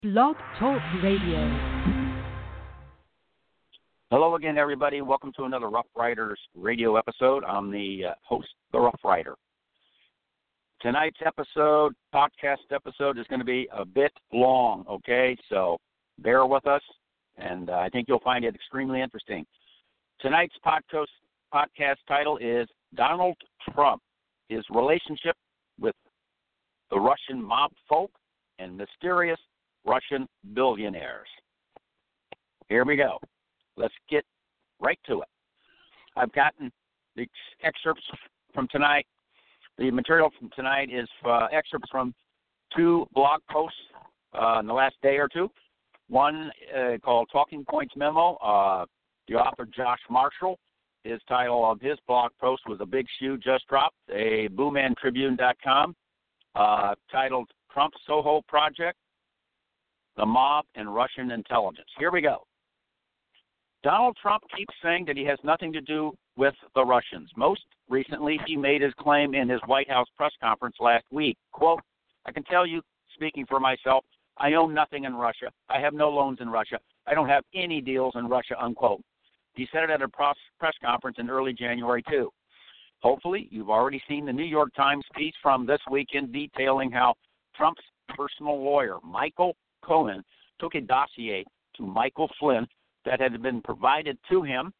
Blog Talk Radio. Hello again, everybody. Welcome to another Rough Riders radio episode. I'm the host, The Rough Rider. Tonight's podcast episode, is going to be a bit long, okay? So bear with us, and I think you'll find it extremely interesting. Tonight's podcast title is Donald Trump, His Relationship with the Russian Mob Folk and Mysterious Russian Billionaires. Here we go. Let's get right to it. I've gotten the excerpts from tonight. The material from tonight is excerpts from two blog posts in the last day or two. One called Talking Points Memo. The author, Josh Marshall, his title of his blog post was A Big Shoe Just Dropped, a BoomanTribune.com, titled Trump Soho Project, the Mob and Russian Intelligence. Here we go. Donald Trump keeps saying that he has nothing to do with the Russians. Most recently, he made his claim in his White House press conference last week. Quote, I can tell you, speaking for myself, I own nothing in Russia. I have no loans in Russia. I don't have any deals in Russia, unquote. He said it at a press conference in early January, too. Hopefully, you've already seen the New York Times piece from this weekend detailing how Trump's personal lawyer, Michael Cohen, took a dossier to Michael Flynn that had been provided to him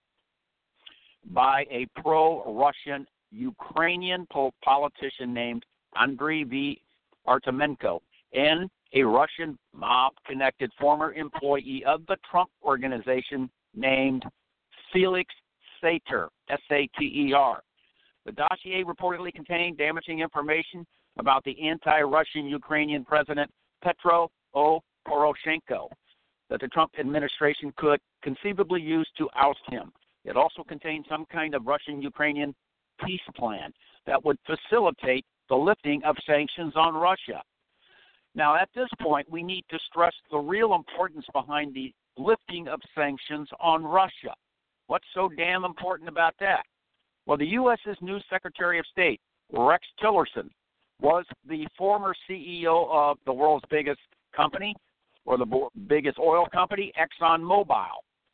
by a pro-Russian Ukrainian politician named Andriy V. Artemenko and a Russian mob-connected former employee of the Trump organization named Felix Sater, S-A-T-E-R. The dossier reportedly contained damaging information about the anti-Russian Ukrainian president Petro Poroshenko that the Trump administration could conceivably use to oust him. It also contained some kind of Russian-Ukrainian peace plan that would facilitate the lifting of sanctions on Russia. Now, at this point, we need to stress the real importance behind the lifting of sanctions on Russia. What's so damn important about that? Well, the U.S.'s new Secretary of State, Rex Tillerson, was the former CEO of the world's biggest company, or the biggest oil company, ExxonMobil.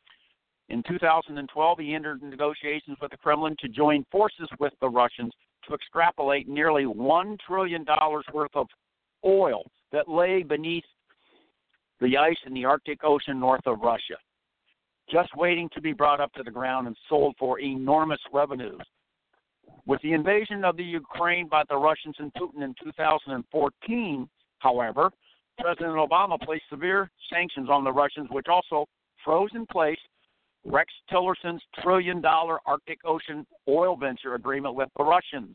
In 2012, he entered negotiations with the Kremlin to join forces with the Russians to extrapolate nearly $1 trillion worth of oil that lay beneath the ice in the Arctic Ocean north of Russia, just waiting to be brought up to the ground and sold for enormous revenues. With the invasion of the Ukraine by the Russians and Putin in 2014, however, President Obama placed severe sanctions on the Russians, which also froze in place Rex Tillerson's $1 trillion Arctic Ocean oil venture agreement with the Russians.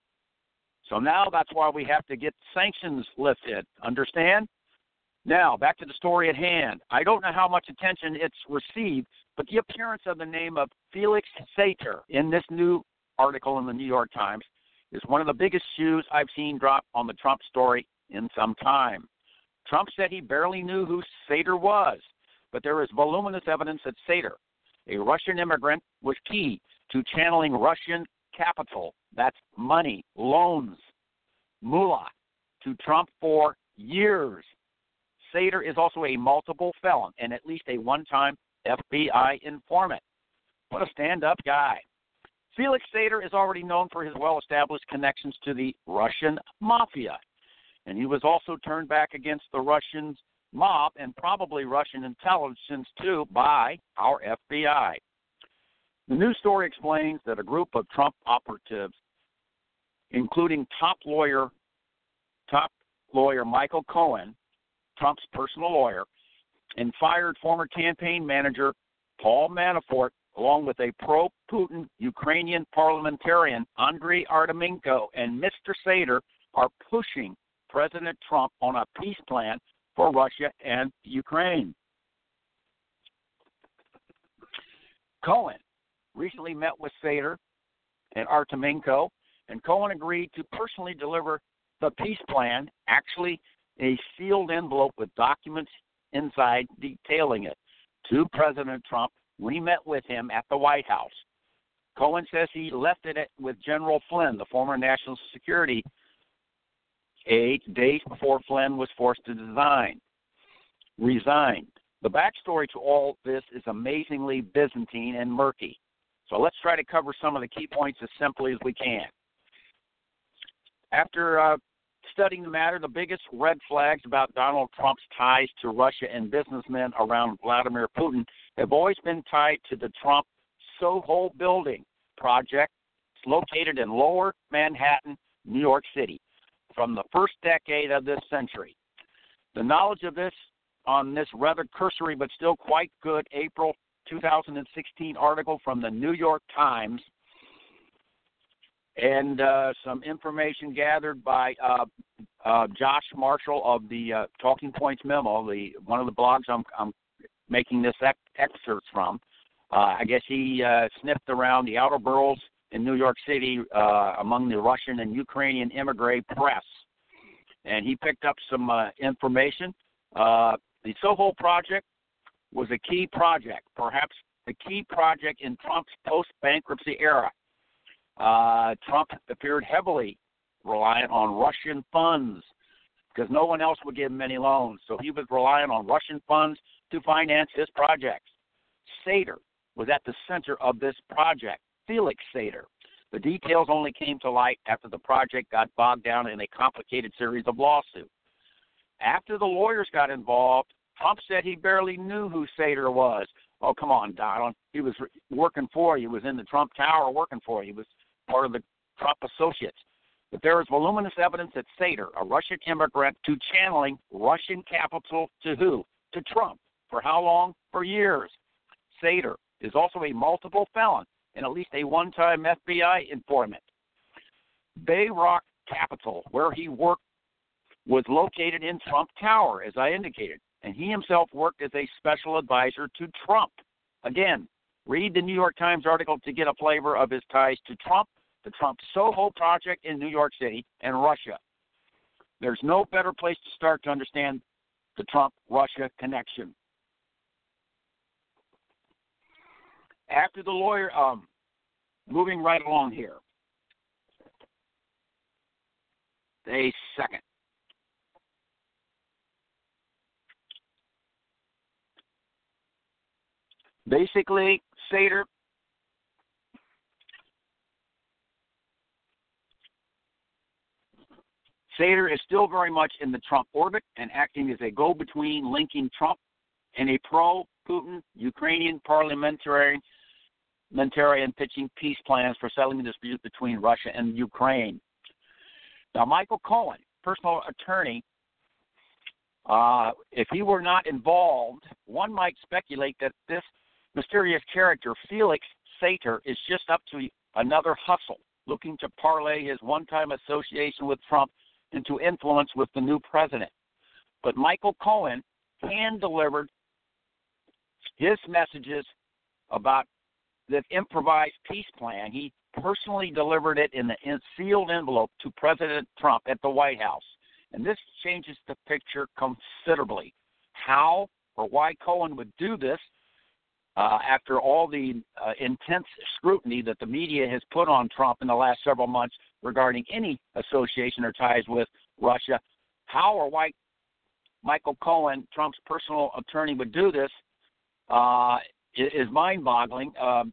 So now that's why we have to get sanctions lifted. Understand? Now, back to the story at hand. I don't know how much attention it's received, but the appearance of the name of Felix Sater in this new article in the New York Times is one of the biggest shoes I've seen drop on the Trump story in some time. Trump said he barely knew who Sater was, but there is voluminous evidence that Sater, a Russian immigrant, was key to channeling Russian capital, that's money, loans, moolah, to Trump for years. Sater is also a multiple felon and at least a one-time FBI informant. What a stand-up guy. Felix Sater is already known for his well-established connections to the Russian mafia, and he was also turned back against the Russians mob and probably Russian intelligence too by our FBI. The news story explains that a group of Trump operatives, including top lawyer Michael Cohen, Trump's personal lawyer, and fired former campaign manager Paul Manafort, along with a pro-Putin Ukrainian parliamentarian Andriy Artemenko and Mr. Sater, are pushing President Trump on a peace plan for Russia and Ukraine. Cohen recently met with Sater and Artemenko, and Cohen agreed to personally deliver the peace plan, actually a sealed envelope with documents inside detailing it, to President Trump when he met with him at the White House. Cohen says he left it with General Flynn, the former national security 8 days before Flynn was forced to resign. resigned. The backstory to all this is amazingly Byzantine and murky. So let's try to cover some of the key points as simply as we can. After studying the matter, the biggest red flags about Donald Trump's ties to Russia and businessmen around Vladimir Putin have always been tied to the Trump Soho building project. It's located in Lower Manhattan, New York City, from the first decade of this century. The knowledge of this on this rather cursory but still quite good April 2016 article from the New York Times and some information gathered by Josh Marshall of the Talking Points Memo, one of the blogs I'm making this excerpt from. I guess he sniffed around the outer boroughs in New York City among the Russian and Ukrainian immigrant press, and he picked up some information. The Soho project was a key project, perhaps the key project in Trump's post-bankruptcy era. Trump appeared heavily reliant on Russian funds because no one else would give him any loans, so he was relying on Russian funds to finance his projects. Sater was at the center of this project, Felix Sater. The details only came to light after the project got bogged down in a complicated series of lawsuits. After the lawyers got involved, Trump said he barely knew who Sater was. Oh, come on, Donald. He was working for you. He was in the Trump Tower working for you. He was part of the Trump associates. But there is voluminous evidence that Sater, a Russian immigrant, to channeling Russian capital to who? To Trump. For how long? For years. Sater is also a multiple felon and at least a one-time FBI informant. Bayrock Capital, where he worked, was located in Trump Tower, as I indicated, and he himself worked as a special advisor to Trump. Again, read the New York Times article to get a flavor of his ties to Trump, the Trump Soho project in New York City, and Russia. There's no better place to start to understand the Trump-Russia connection. After the lawyer, moving right along here. A second. Basically, Sater is still very much in the Trump orbit and acting as a go-between linking Trump and a pro-Putin Ukrainian parliamentarian pitching peace plans for settling the dispute between Russia and Ukraine. Now, Michael Cohen, personal attorney, if he were not involved, one might speculate that this mysterious character, Felix Sater, is just up to another hustle, looking to parlay his one-time association with Trump into influence with the new president. But Michael Cohen hand-delivered his messages about the improvised peace plan. He personally delivered it in a sealed envelope to President Trump at the White House. And this changes the picture considerably. How or why Cohen would do this after all the intense scrutiny that the media has put on Trump in the last several months regarding any association or ties with Russia, how or why Michael Cohen, Trump's personal attorney, would do this is mind-boggling, and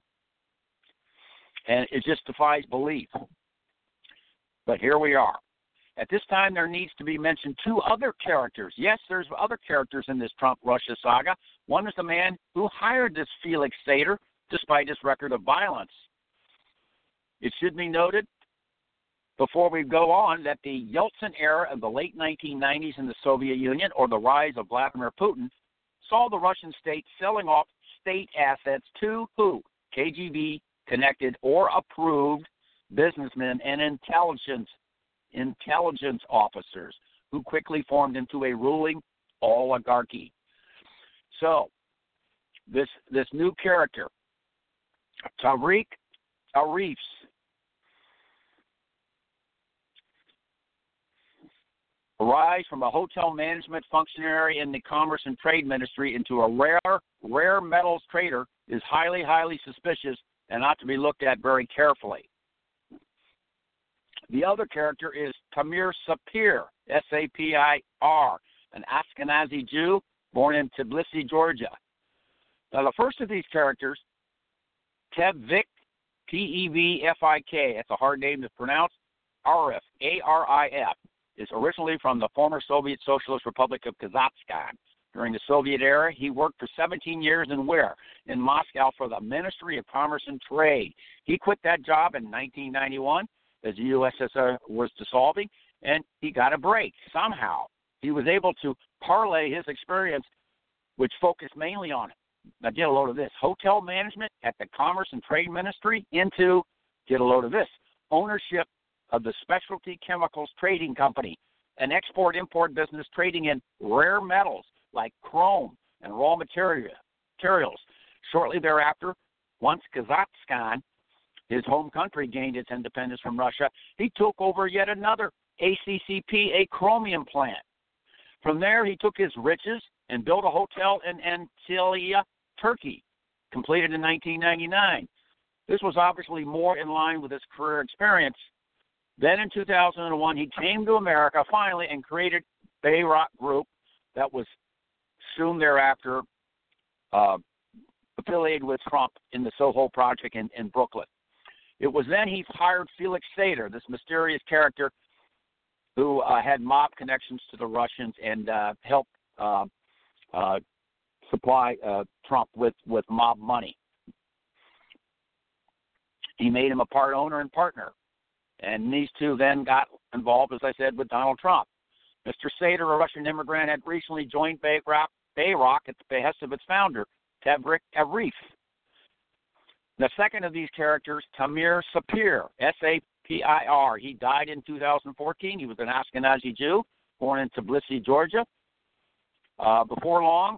it just defies belief. But here we are. At this time, there needs to be mentioned two other characters. Yes, there's other characters in this Trump-Russia saga. One is the man who hired this Felix Sater, despite his record of violence. It should be noted, before we go on, that the Yeltsin era of the late 1990s in the Soviet Union, or the rise of Vladimir Putin, saw the Russian state selling off state assets to who? KGB connected or approved businessmen and intelligence officers who quickly formed into a ruling oligarchy. So, this new character, Tariq Arif's, rise from a hotel management functionary in the Commerce and Trade Ministry into a rare metals trader is highly, highly suspicious and ought to be looked at very carefully. The other character is Tamir Sapir, S-A-P-I-R, an Ashkenazi Jew born in Tbilisi, Georgia. Now, the first of these characters, Tevfik, Tevfik, that's a hard name to pronounce, Arif, Arif, is originally from the former Soviet Socialist Republic of Kazakhstan. During the Soviet era, he worked for 17 years in where? In Moscow for the Ministry of Commerce and Trade. He quit that job in 1991 as the USSR was dissolving, and he got a break somehow. He was able to parlay his experience, which focused mainly on, now get a load of this, hotel management at the Commerce and Trade Ministry, into, get a load of this, ownership of the Specialty Chemicals Trading Company, an export-import business trading in rare metals like chrome and raw materials. Shortly thereafter, once Kazakhstan, his home country, gained its independence from Russia, he took over yet another ACCP, a chromium plant. From there, he took his riches and built a hotel in Antalya, Turkey, completed in 1999. This was obviously more in line with his career experience. Then in 2001, he came to America finally and created Bayrock Group that was soon thereafter affiliated with Trump in the Soho Project in Brooklyn. It was then he hired Felix Sater, this mysterious character who had mob connections to the Russians and helped supply Trump with mob money. He made him a part owner and partner. And these two then got involved, as I said, with Donald Trump. Mr. Sater, a Russian immigrant, had recently joined Bayrock at the behest of its founder, Tevfik Arif. The second of these characters, Tamir Sapir, S-A-P-I-R. He died in 2014. He was an Ashkenazi Jew, born in Tbilisi, Georgia. Before long,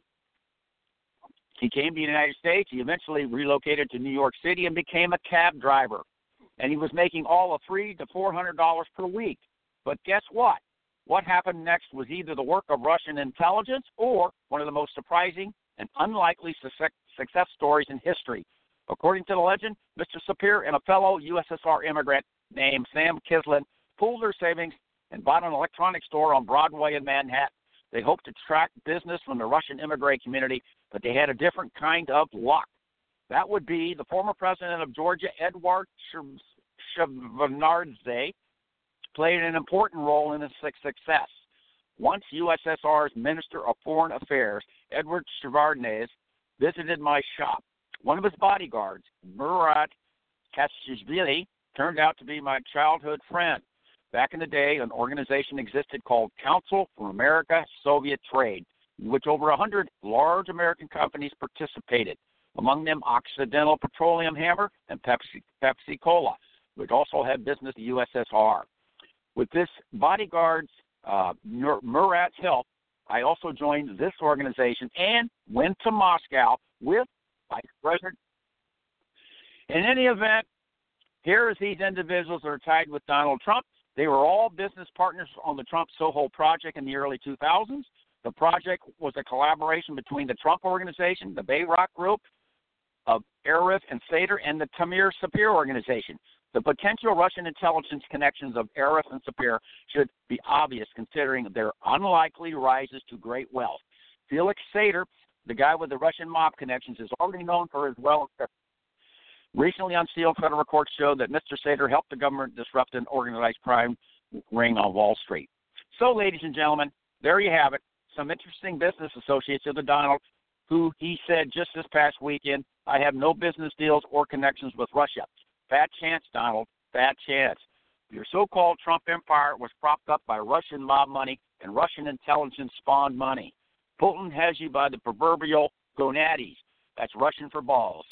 he came to the United States. He eventually relocated to New York City and became a cab driver. And he was making all of $300 to $400 per week. But guess what? What happened next was either the work of Russian intelligence or one of the most surprising and unlikely success stories in history. According to the legend, Mr. Sapir and a fellow USSR immigrant named Sam Kislin pooled their savings and bought an electronics store on Broadway in Manhattan. They hoped to attract business from the Russian immigrant community, but they had a different kind of luck. That would be the former president of Georgia, Eduard Shevardnadze, played an important role in his success. Once USSR's Minister of Foreign Affairs, Eduard Shevardnadze, visited my shop. One of his bodyguards, Murat Kashishvili, turned out to be my childhood friend. Back in the day, an organization existed called Council for America-Soviet Trade, in which over 100 large American companies participated, among them Occidental Petroleum Hammer and Pepsi Cola, which also had business in the USSR. With this bodyguard's Murat's help, I also joined this organization and went to Moscow with Vice President. In any event, here is these individuals that are tied with Donald Trump. They were all business partners on the Trump Soho Project in the early 2000s. The project was a collaboration between the Trump Organization, the Bayrock Group of Arif and Sater, and the Tamir Sapir Organization. The potential Russian intelligence connections of Arif and Sapir should be obvious considering their unlikely rises to great wealth. Felix Sater, the guy with the Russian mob connections, is already known for his wealth. Recently unsealed federal court showed that Mr. Sater helped the government disrupt an organized crime ring on Wall Street. So, ladies and gentlemen, there you have it. Some interesting business associates of the Donald, who he said just this past weekend, I have no business deals or connections with Russia. Fat chance, Donald, fat chance. Your so-called Trump empire was propped up by Russian mob money and Russian intelligence-spawned money. Putin has you by the proverbial gonades. That's Russian for balls.